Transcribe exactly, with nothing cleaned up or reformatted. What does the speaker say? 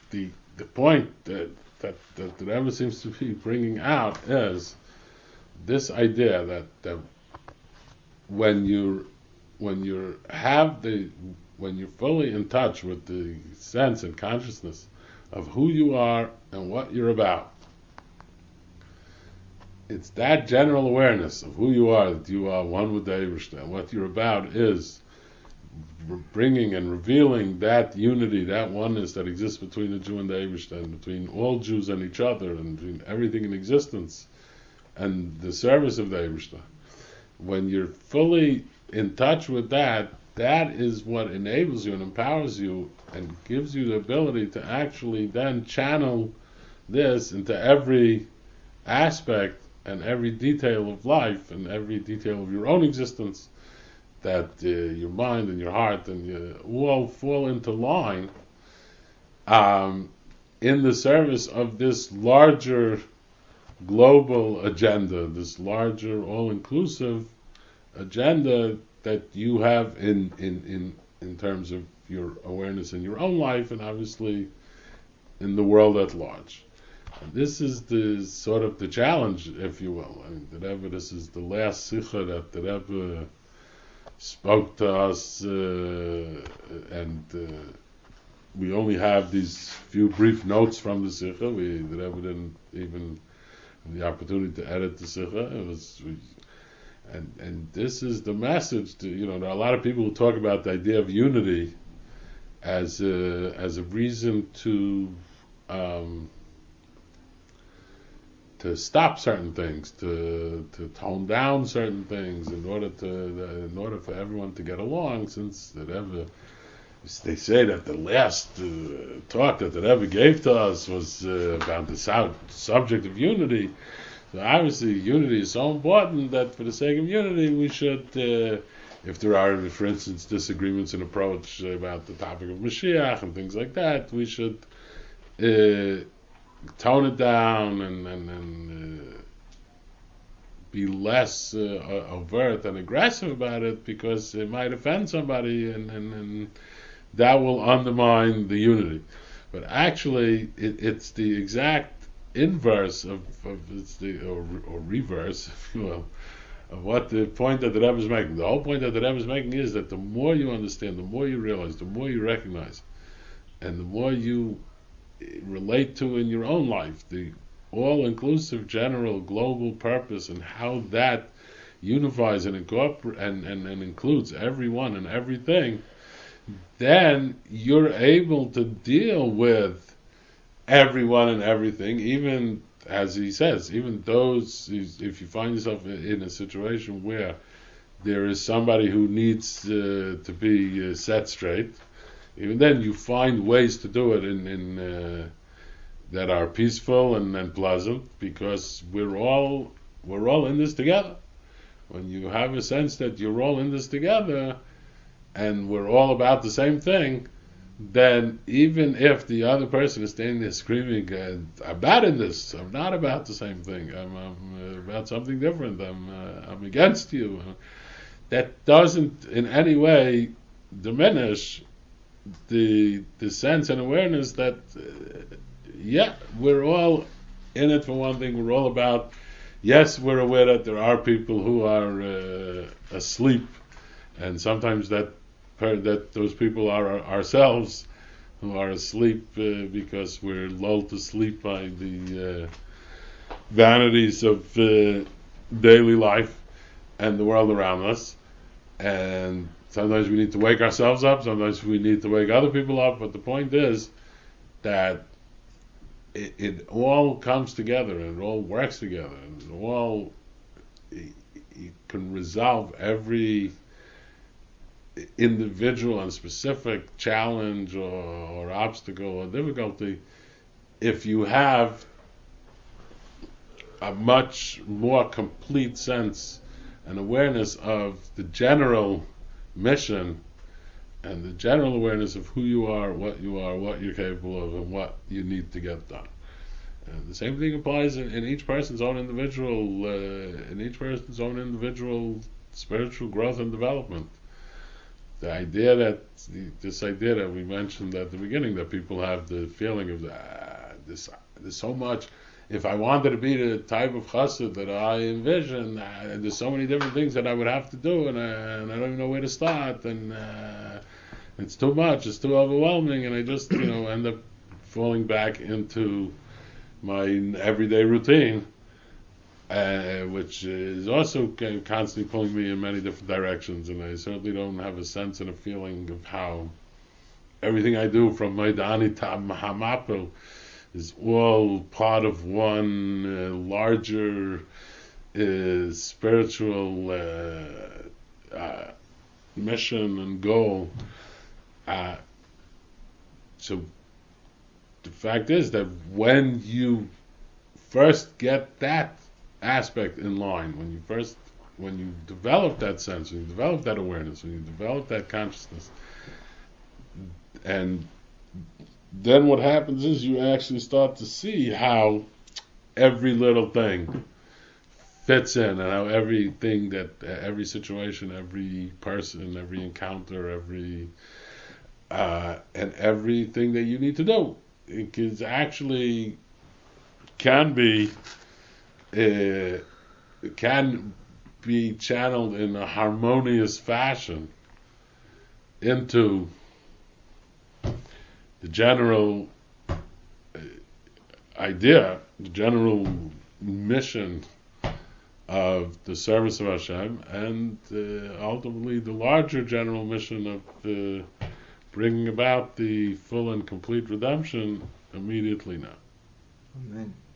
the the point that that that the Rebbe seems to be bringing out is this idea that that when you when you have the when you're fully in touch with the sense and consciousness of who you are and what you're about, it's that general awareness of who you are, that you are one with the Eibishter, and what you're about is bringing and revealing that unity, that oneness that exists between the Jew and the Eibishter, and between all Jews and each other, and between everything in existence, and the service of the Eibishter. When you're fully in touch with that, that is what enables you and empowers you and gives you the ability to actually then channel this into every aspect and every detail of life and every detail of your own existence, that uh, your mind and your heart and you all fall into line um, in the service of this larger global agenda, this larger all-inclusive agenda that you have in, in, in, in terms of your awareness in your own life and obviously in the world at large. And this is the sort of the challenge, if you will. I mean, the Rebbe, this is the last sikha that the Rebbe spoke to us, uh, and uh, we only have these few brief notes from the sikha. We, the Rebbe didn't even have the opportunity to edit the sikha. It was, we, and and this is the message. To, you know, there are a lot of people who talk about the idea of unity as a, as a reason to um, to stop certain things, to to tone down certain things in order to in order for everyone to get along. Since the Rebbe, they say that the last uh, talk that the Rebbe gave to us was uh, about the sub- subject of unity. So obviously, unity is so important that for the sake of unity, we should, uh, if there are, for instance, disagreements in approach about the topic of Mashiach and things like that, we should uh, tone it down and, and, and uh, be less uh, overt and aggressive about it, because it might offend somebody, and, and, and that will undermine the unity. But actually, it, it's the exact inverse of, of it's the or, or reverse, if you will, of what the point that the Rebbe is making. The whole point that the Rebbe is making is that the more you understand, the more you realize, the more you recognize, and the more you relate to in your own life the all-inclusive, general, global purpose, and how that unifies and incorporates and, and, and includes everyone and everything, then you're able to deal with everyone and everything, even, as he says, even those, if you find yourself in a situation where there is somebody who needs uh, to be uh, set straight, even then you find ways to do it in, in uh, that are peaceful and, and pleasant, because we're all we're all in this together. When you have a sense that you're all in this together and we're all about the same thing, then even if the other person is standing there screaming, uh, I'm not in this, I'm not about the same thing, I'm, I'm uh, about something different, I'm, uh, I'm against you, that doesn't in any way diminish the the sense and awareness that, uh, yeah, we're all in it for one thing, we're all about, yes, we're aware that there are people who are uh, asleep, and sometimes that that those people are our, ourselves, who are asleep uh, because we're lulled to sleep by the uh, vanities of uh, daily life and the world around us. And sometimes we need to wake ourselves up, sometimes we need to wake other people up, but the point is that it, it all comes together and it all works together, and it all it, it can resolve every individual and specific challenge or, or obstacle or difficulty if you have a much more complete sense and awareness of the general mission and the general awareness of who you are, what you are, what you're capable of, and what you need to get done. And the same thing applies in, in each person's own individual, uh, in each person's own individual spiritual growth and development. the idea that this idea that we mentioned at the beginning, that people have the feeling of ah, this there's so much. If I wanted to be the type of chassid that I envision, uh, there's so many different things that I would have to do, and, uh, and I don't even know where to start, and uh, it's too much, it's too overwhelming, and I just you know end up falling back into my everyday routine, uh, which is also constantly pulling me in many different directions, and I certainly don't have a sense and a feeling of how everything I do from Maidani to Mahamapel is all part of one uh, larger uh, spiritual uh, uh, mission and goal. Uh, so the fact is that when you first get that aspect in line, when you first, when you develop that sense, when you develop that awareness, when you develop that consciousness, and then what happens is you actually start to see how every little thing fits in, and how everything that, uh, every situation, every person, every encounter, every, uh, and everything that you need to do, it is actually can be, uh, can be channeled in a harmonious fashion into the general uh, idea, the general mission of the service of Hashem, and uh, ultimately the larger general mission of uh, bringing about the full and complete redemption immediately now. Amen.